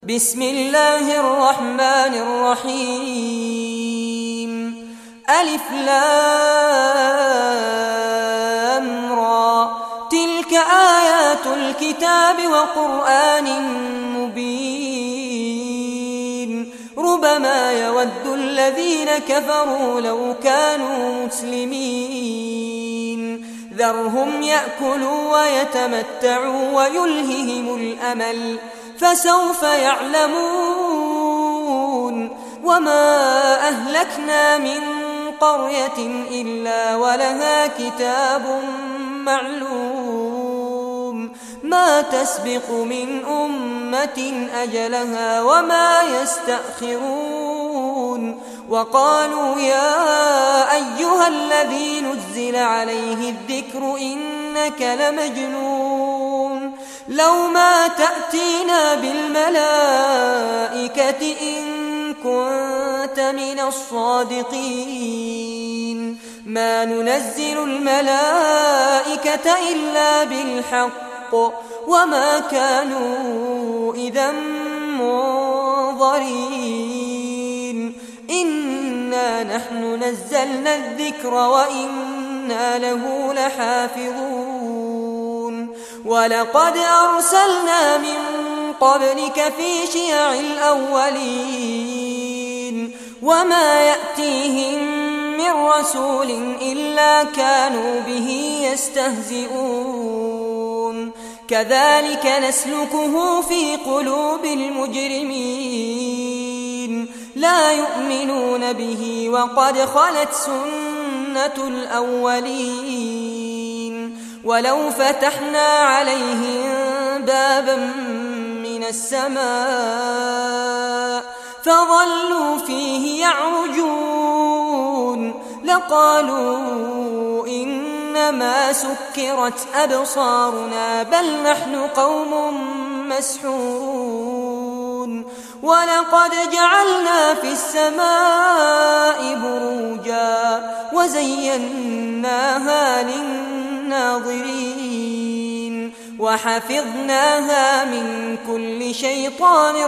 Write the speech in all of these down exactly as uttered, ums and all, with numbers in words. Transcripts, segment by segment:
بسم الله الرحمن الرحيم. ألف لام را، تلك آيات الكتاب وقرآن مبين. ربما يود الذين كفروا لو كانوا مسلمين. ذرهم يأكلوا ويتمتعوا ويلههم الأمل، فسوف يعلمون. وما أهلكنا من قرية إلا ولها كتاب معلوم، ما تسبق من أمة أجلها وما يستأخرون. وقالوا يا أيها الذي نزل عليه الذكر إنك لمجنون، لو ما تأتينا بالملائكة إن كنت من الصادقين. ما ننزل الملائكة إلا بالحق وما كانوا إذا منظرين. إنا نحن نزلنا الذكر وإنا له لحافظون. ولقد أرسلنا من قبلك في شيع الأولين، وما يأتيهم من رسول إلا كانوا به يستهزئون. كذلك نسلكه في قلوب المجرمين، لا يؤمنون به وقد خلت سنة الأولين. ولو فتحنا عليهم بابا من السماء فظلوا فيه يعرجون لقالوا إنما سكرت أبصارنا بل نحن قوم مسحورون. ولقد جعلنا في السماء بروجا وزيناها للناظرين وحفظناها من كل شيطان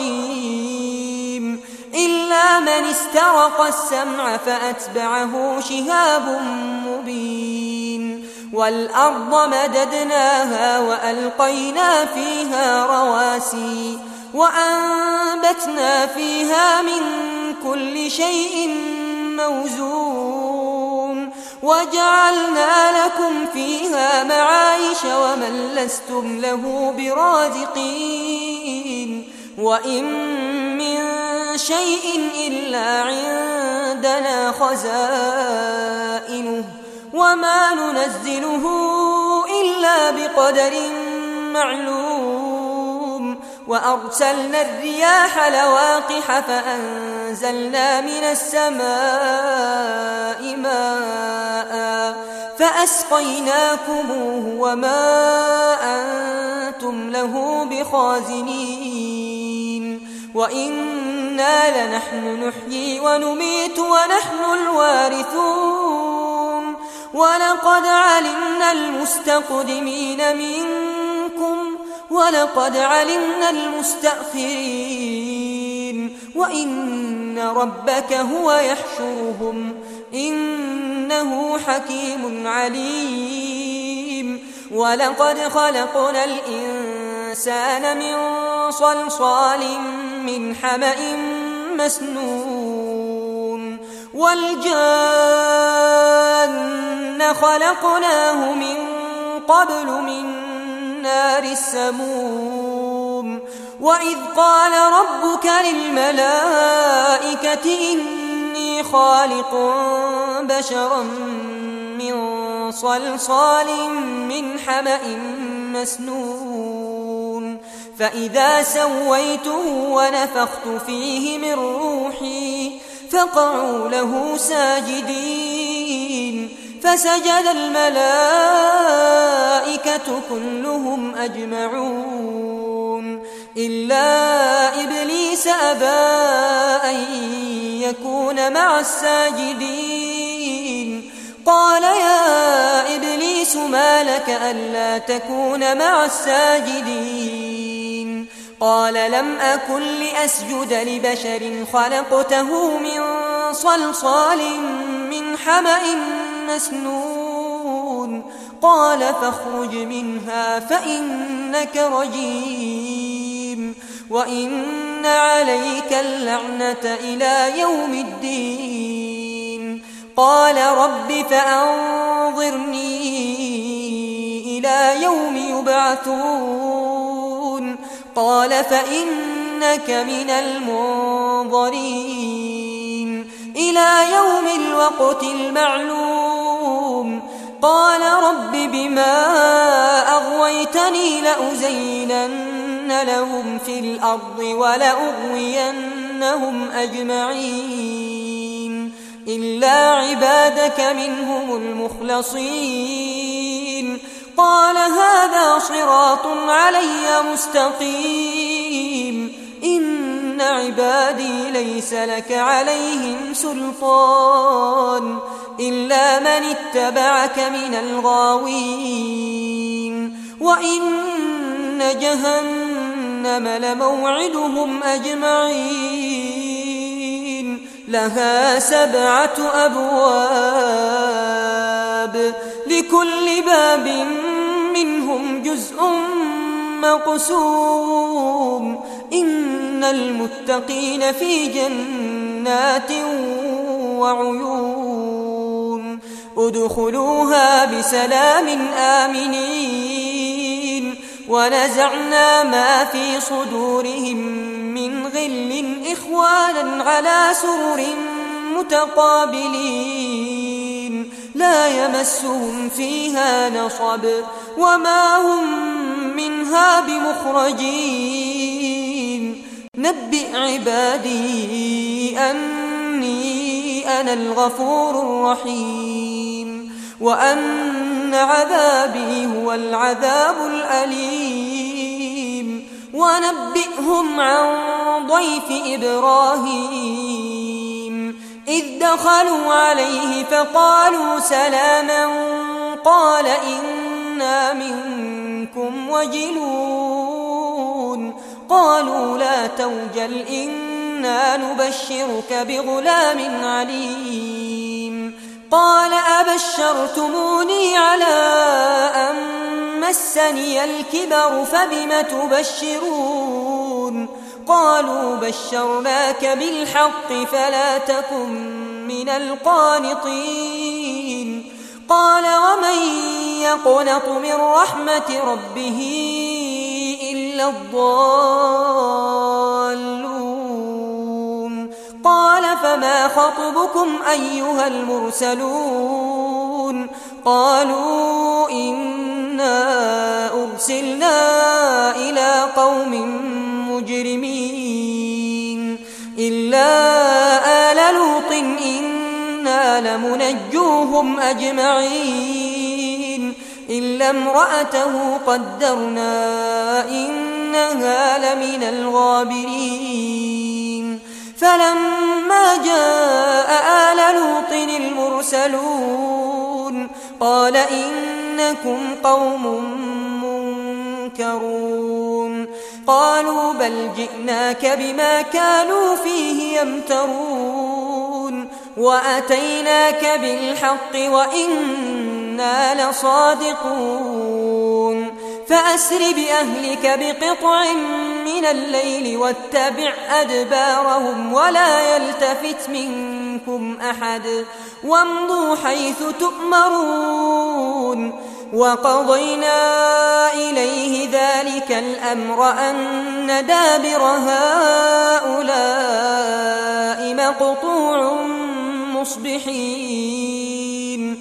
رجيم إلا من استرق السمع فأتبعه شهاب مبين. والأرض مددناها وألقينا فيها رواسي وأنبتنا فيها من كل شيء موزون وجعلنا لكم فيها معايش ومن لستم له برازقين. وإن من شيء إلا عندنا خزائنه وما ننزله إلا بقدر معلوم. وأرسلنا الرياح لواقح فأنزلنا من السماء ماء فأسقيناكموه وما أنتم له بخازنين. وإنا لنحن نحيي ونميت ونحن الوارثون. ولقد علمنا المستقدمين منكم ولقد علمنا المستأخرين وإن ربك هو يحشرهم إنه حكيم عليم. ولقد خلقنا الإنسان من صلصال من حمأ مسنون والجان خلقناه من قبل من نار السموم. وإذ قال ربك للملائكة إني خالق بشرا من صلصال من حمأ مسنون فإذا سويته ونفخت فيه من روحي فقعوا له ساجدين. فسجد الملائكة كلهم أجمعون إلا إبليس أبى أن يكون مع الساجدين. قال يا إبليس ما لك ألا تكون مع الساجدين؟ قال لم أكن لأسجد لبشر خلقته من صلصال من حمأ مسنون قال فاخرج منها فإنك رجيم وإن عليك اللعنة إلى يوم الدين قال رب فأنظرني إلى يوم يبعثون قال فإنك من المنظرين إلى يوم الوقت المعلوم قال رب بما أغويتني لأزينن لهم في الأرض ولأغوينهم أجمعين إلا عبادك منهم المخلصين قال هذا صراط علي مستقيم إن عبادي ليس لك عليهم سلطان إلا من اتبعك من الغاوين وإن جهنم لموعدهم أجمعين لها سبعة أبواب لكل باب منهم جزء مقسوم إن المتقين في جنات وعيون ادخلوها بسلام آمنين ونزعنا ما في صدورهم من غل إخوانا على سرر متقابلين لا يمسهم فيها نصب وما هم منها بمخرجين نبئ عبادي أني أنا الغفور الرحيم وأن عذابي هو العذاب الأليم ونبئهم عن ضيف إبراهيم إذ دخلوا عليه فقالوا سلاما قال إنا منكم وجلون قالوا لا توجل إنا نبشرك بغلام عليم قال أبشرتموني على أن مسني الكبر فبم تبشرون قالوا بشرناك بالحق فلا تكن من القانطين قال ومن يقنط من رحمة ربه إلا الضالون قال فما خطبكم أيها المرسلون قالوا إنا أرسلنا إلى قوم مجرمين إلا آل لوط إنا لمنجوهم أجمعين إلا امرأته قدرنا إنها لمن الغابرين فلما جاء آل لوط المرسلون قال إنكم قوم منكرون قالوا بل جئناك بما كانوا فيه يمترون وأتيناك بالحق وإنا لصادقون فأسر بأهلك بقطع من الليل واتبع أدبارهم ولا يلتفت منكم أحد وامضوا حيث تؤمرون وقضينا إليه ذلك الأمر أن دابر هؤلاء مقطوع مصبحين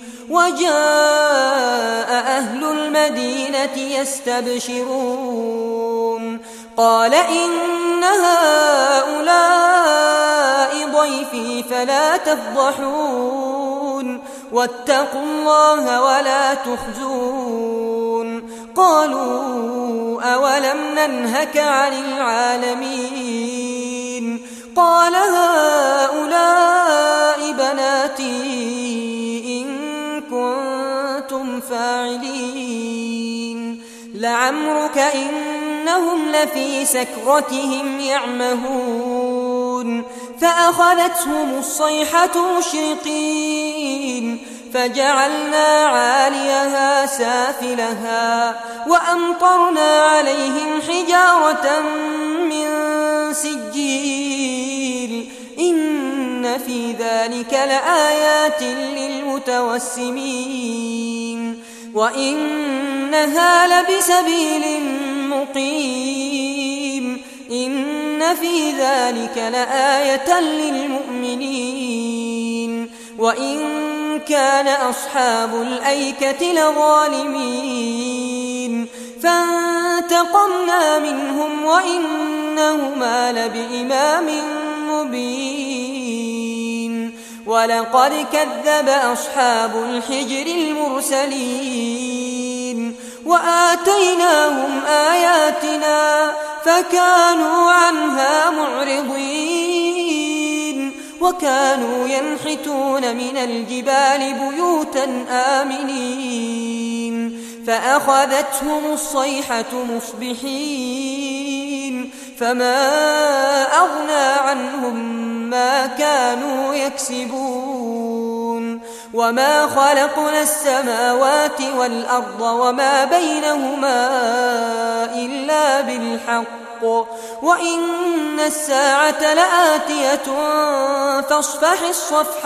وجاء أهل المدينة يستبشرون قال إن هؤلاء ضيفي فلا تفضحون واتقوا الله ولا تخزون قالوا أولم ننهك عن العالمين قال هؤلاء بناتي إن كنتم فاعلين لعمرك إن إنهم لفي سكرتهم يعمهون فأخذتهم الصيحة مشرقين فجعلنا عاليها سافلها وأمطرنا عليهم حجارة من سجيل إن في ذلك لآيات للمتوسمين وإنها لبسبيل مقيم إن في ذلك لآية للمؤمنين وإن كان أصحاب الأيكة لظالمين فانتقمنا منهم وإنهما لبإمام مبين ولقد كذب أصحاب الحجر المرسلين وآتيناهم آياتنا فكانوا عنها معرضين وكانوا ينحتون من الجبال بيوتا آمنين فأخذتهم الصيحة مصبحين فما أغنى عنهم ما كانوا يكسبون وما خلقنا السماوات والأرض وما بينهما إلا بالحق وإن الساعة لآتية فاصفح الصفح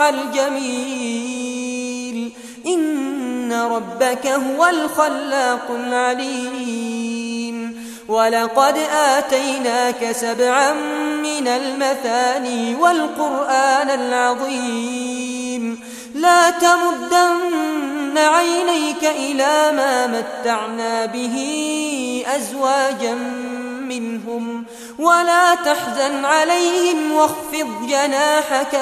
الجميل إن ربك هو الخلاق العليم ولقد آتيناك سبعا من المثاني والقرآن العظيم لا تمدن عينيك إلى ما متعنا به أزواجا منهم ولا تحزن عليهم واخفض جناحك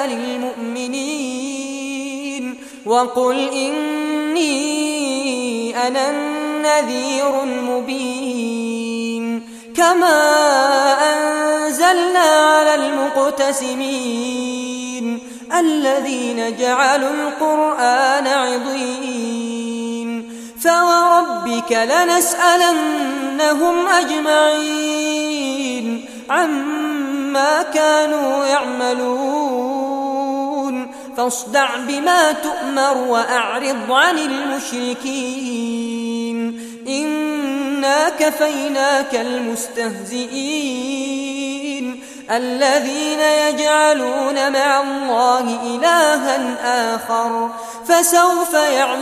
للمؤمنين وقل إني أنا النذير المبين كما أنزلنا على المقتسمين الذين جعلوا القرآن عضين فوربك لنسألنهم أجمعين عما كانوا يعملون فاصدع بما تؤمر وأعرض عن المشركين إنا كفيناك المستهزئين الذين يجعلون مع الله إلها آخر فسوف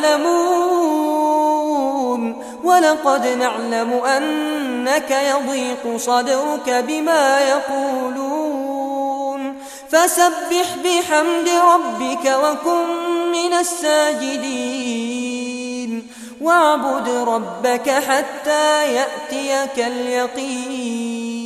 يعلمون ولقد نعلم أنك يضيق صدرك بما يقولون فسبح بحمد ربك وكن من الساجدين واعبد ربك حتى يأتيك اليقين